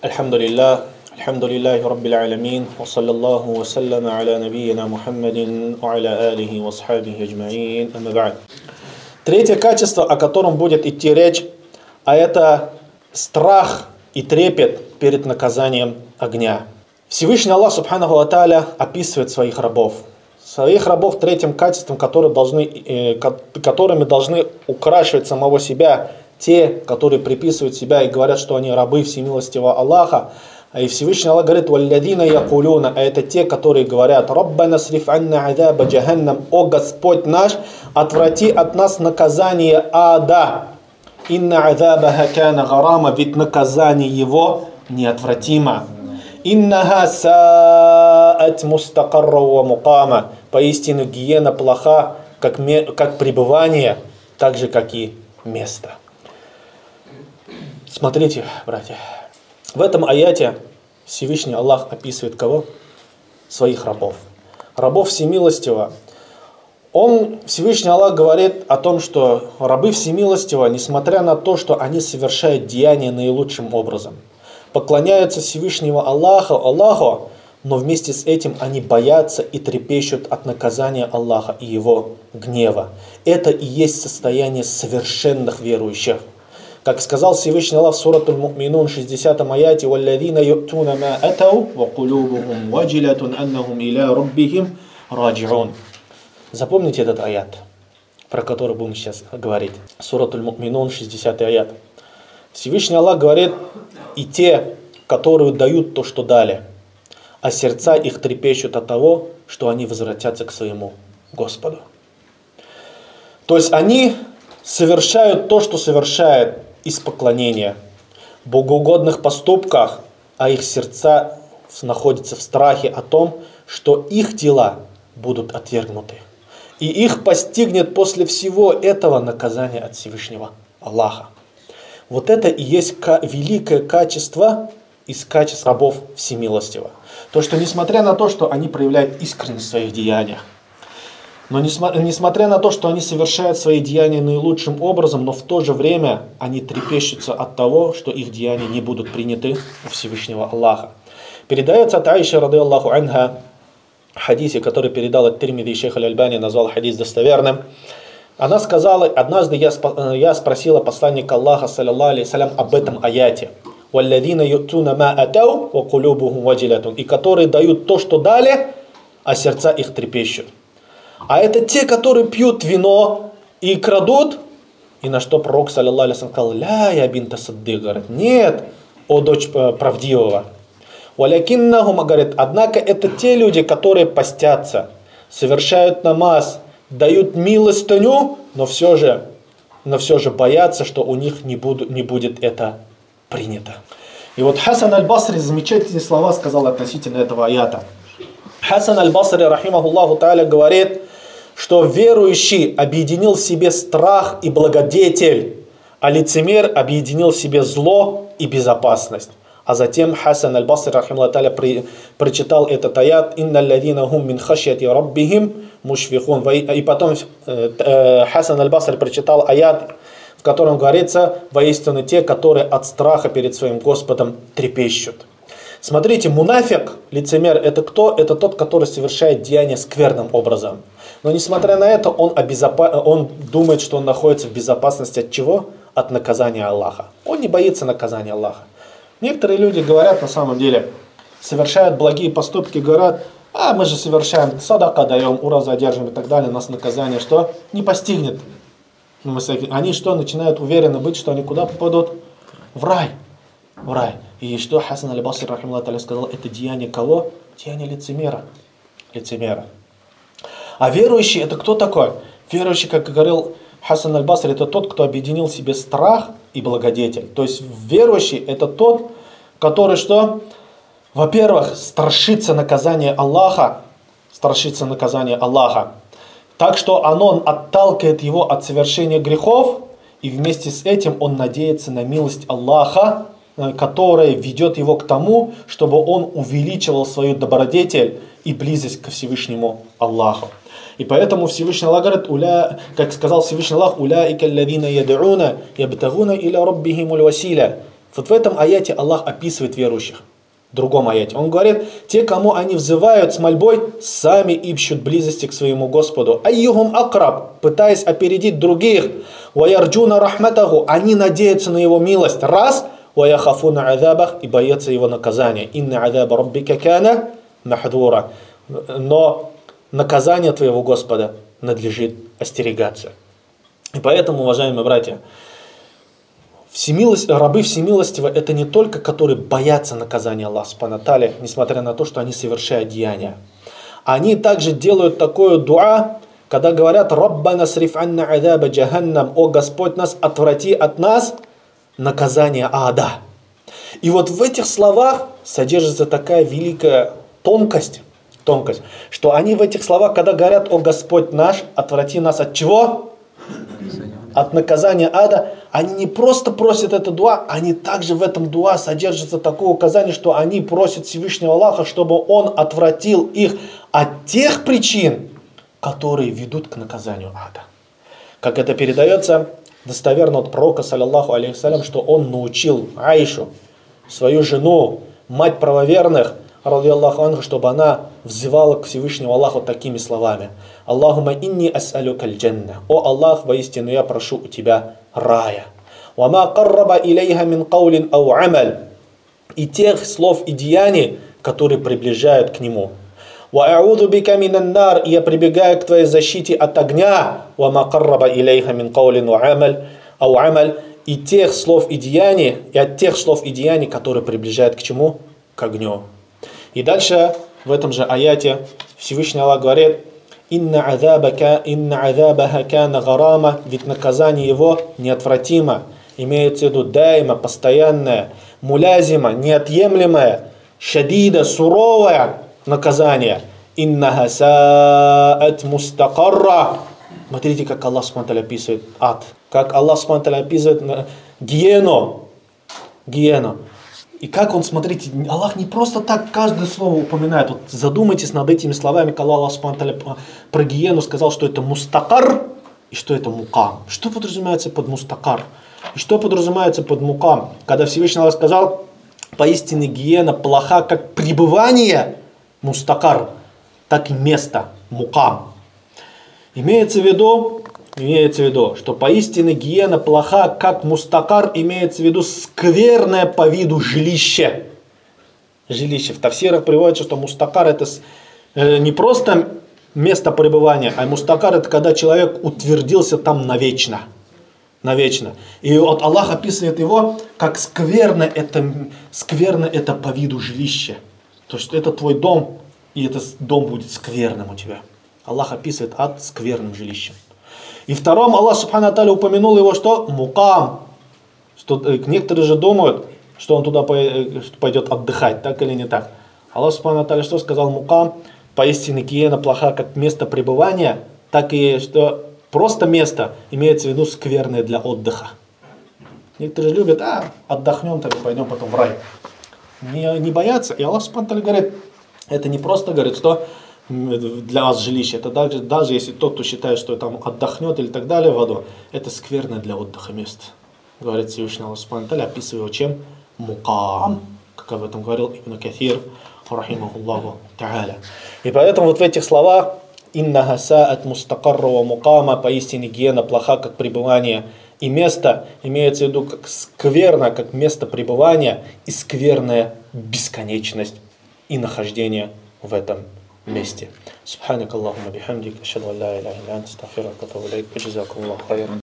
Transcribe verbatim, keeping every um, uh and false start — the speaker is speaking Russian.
Альхамдулиллах, альхамдулиллахи раббил алямин, ва саллаллаху ва саллама аля набийина Мухаммадин ва аля алихи ва асхабихи аджмаин, амма ба'д. Третье качество, о котором будет идти речь, а это страх и трепет перед наказанием огня. Всевышний Аллах Субханаху ва Тааля описывает своих рабов. Своих рабов третьим качеством, которые должны, э, которыми должны украшивать самого себя те, которые приписывают себя и говорят, что они рабы всемилостивого Аллаха. И Всевышний Аллах говорит: «Валладина якулюна», а это те, которые говорят: «Раббана сриф анна адаба джаханнам», «О Господь наш, отврати от нас наказание ада». «Инна адабаха кана гарама», ведь наказание его неотвратимо. «Иннаха саат мустакарра ва мукама», поистину гиена плоха, как, как пребывание, так же, как и место. Смотрите, братья, в этом аяте Всевышний Аллах описывает кого? Своих рабов. Рабов всемилостивого. Он, Всевышний Аллах, говорит о том, что рабы всемилостивого, несмотря на то, что они совершают деяния наилучшим образом, поклоняются Всевышнему Аллаху, Аллаху, но вместе с этим они боятся и трепещут от наказания Аллаха и его гнева. Это и есть состояние совершенных верующих. Как сказал Всевышний Аллах в сурат Аль-Му'минун шестидесятом аяте: «Валладина ю'туна ма атау, ва кулубухум ваджилатун аннахум иля раббихим раджиун». Запомните этот аят, про который будем сейчас говорить. Сурат Аль-Му'минун шестидесятый аят. Всевышний Аллах говорит: и те, которые дают то, что дали, а сердца их трепещут от того, что они возвратятся к своему Господу. То есть они совершают то, что совершает из поклонения, в богоугодных поступках, а их сердца находятся в страхе о том, что их дела будут отвергнуты. И их постигнет после всего этого наказание от Всевышнего Аллаха. Вот это и есть великое качество из качеств рабов всемилостивого. То, что несмотря на то, что они проявляют искренность в своих деяниях, но несмотря на то, что они совершают свои деяния наилучшим образом, но в то же время они трепещутся от того, что их деяния не будут приняты у Всевышнего Аллаха. Передается от Аиши, рады Аллаху анха, хадисе, который передал от Тирмиди, и шейх Аль-Альбани назвал хадис достоверным. Она сказала: однажды я, я спросила посланника Аллаха, саллаллаху алейхи салям, об этом аяте. «Валладина ю'туна ма атау, ва кулубухум ваджилатун», и которые дают то, что дали, а сердца их трепещут. А это те, которые пьют вино и крадут. И на что пророк, саллаллаху алейхи салям, сказал: «Ля я бинта саддик», говорит: «Нет, о дочь правдивого». «Валякиннахум», говорит, однако это те люди, которые постятся, совершают намаз, дают милостыню, но все же, но все же боятся, что у них не, буду, не будет это принято». И вот Хасан аль-Басри замечательные слова сказал относительно этого аята. Хасан аль-Басри, рахимахуллаху тааля, говорит, что верующий объединил в себе страх и благодетель, а лицемер объединил в себе зло и безопасность. А затем Хасан аль-Басри, рахимахуллаху тааля, при, прочитал этот аят: «Инна алладина хум мин хашьяти раббихим мушфихун». И потом э, э, Хасан аль-Басри прочитал аят, в котором говорится: «Воистину те, которые от страха перед своим Господом трепещут». Смотрите, мунафик, лицемер, это кто? Это тот, который совершает деяния скверным образом. Но несмотря на это, он, обезопа... он думает, что он находится в безопасности от чего? От наказания Аллаха. Он не боится наказания Аллаха. Некоторые люди говорят, на самом деле, совершают благие поступки, говорят: а мы же совершаем, садака даем, ура задержим и так далее, нас наказание что? Не постигнет. Они что, начинают уверенно быть, что они куда попадут? В рай. В рай. И что Хасан аль-Басри, рахимахуллаху тааля, сказал: это деяние кого? Деяние лицемера. Лицемера. А верующий это кто такой? Верующий, как говорил Хасан аль-Басри, это тот, кто объединил в себе страх и благодетель. То есть верующий это тот, который что? Во-первых, страшится наказания Аллаха, страшится наказания Аллаха, так что оно отталкивает его от совершения грехов, и вместе с этим он надеется на милость Аллаха, которая ведет его к тому, чтобы он увеличивал свою добродетель и близость ко Всевышнему Аллаху. И поэтому Всевышний Аллах говорит, уля, как сказал Всевышний Аллах: «Уляика аллазина яд'уна ябтагуна иля раббихимул василя». Вот в этом аяте Аллах описывает верующих. В другом аяте. Он говорит, те, кому они взывают с мольбой, сами ищут близости к своему Господу. Айюхум акраб, пытаясь опередить других. Ваярджуна рахматаху, они надеются на его милость. Раз. Ваяхафуна азабах, и боятся его наказания. Инна азаба раббика кана махдура. Но наказание твоего Господа надлежит остерегаться. И поэтому, уважаемые братья, Всемилость, рабы всемилостивы это не только которые боятся наказания Аллаха субхана ва тааля, несмотря на то, что они совершают деяния. Они также делают такое дуа, когда говорят «Раббана сриф анна азаба джаханнам», «О Господь, нас отврати от нас наказание ада». И вот в этих словах содержится такая великая тонкость, тонкость, что они в этих словах, когда говорят «О Господь наш, отврати нас от чего?» От наказания ада, они не просто просят это дуа, они также в этом дуа содержится такое указание, что они просят Всевышнего Аллаха, чтобы Он отвратил их от тех причин, которые ведут к наказанию ада. Как это передается достоверно от пророка, саллаллаху алейхи салям, что он научил Аишу, свою жену, мать правоверных, радiyallahu анху, чтобы она взывала к Всевышнему Аллаху такими словами. Аллахума инни ас'алюка аль-джанна. О Аллах, воистину я прошу у тебя рая. Вама карраба илейха мин каулин ау амаль. И тех слов и деяний, которые приближают к нему. Ва а'уду бика минан нар. И я прибегаю к твоей защите от огня. Вама карраба илейха мин каулин ау амаль. И тех слов и деяний, и от тех слов и деяний, которые приближают к чему? К огню. И дальше в этом же аяте Всевышний Аллах говорит: «Инна азабака, инна азабаха кана гарама», ведь наказание его неотвратимо, имеется в виду дайма, постоянное, мулязима, неотъемлемое, шадида, суровое наказание. «Иннаха саат мустакарра». Смотрите, как Аллах субхана ва тааля описывает ад, как Аллах субхана ва тааля описывает гиену, гиену. И как он, смотрите, Аллах не просто так каждое слово упоминает. Вот задумайтесь над этими словами, когда Аллах субхана ва тааля про гиену сказал, что это мустакар и что это мукам. Что подразумевается под мустакар? И что подразумевается под мукам? Когда Всевышний Аллах сказал, поистине гиена плоха как пребывание, мустакар, так и место, мукам. Имеется в виду, имеется в виду, что поистине гиена плоха, как мустакар, имеется в виду скверное по виду жилище. Жилище. В тафсирах приводится, что мустакар это не просто место пребывания, а мустакар это когда человек утвердился там навечно. Навечно. И вот Аллах описывает его, как скверно это, скверно это по виду жилище. То есть это твой дом, и этот дом будет скверным у тебя. Аллах описывает ад скверным жилищем. И втором Аллах субхана ва тааля упомянул его, что мукам. Что некоторые же думают, что он туда пойдет отдыхать, так или не так. Аллах субхана ва тааля что сказал? Мукам, поистине гиена плоха как место пребывания, так и что просто место имеется в виду скверное для отдыха. Некоторые любят, а, отдохнем, так и пойдем потом в рай. Не, не боятся. И Аллах субхана ва тааля говорит, это не просто говорит, что для вас жилище, это даже, даже если тот, кто считает, что там отдохнет или так далее в аду, это скверное для отдыха место. Говорит Всевышний Аллах субхана ва тааля, описывая его чем? Мукам, как об этом говорил Ибн Кафир, рахимахуллаху тааля. И поэтому вот в этих словах «Иннаха саат мустакарра ва мукама», поистине гиена плоха, как пребывание и место, имеется в виду как скверно, как место пребывания и скверная бесконечность и нахождение в этом месте. Субханак Аллахумма бихамдик, ашхаду ан ла иляха илля анта, астагфирука ва атубу илейк, джазакаллаху хайран.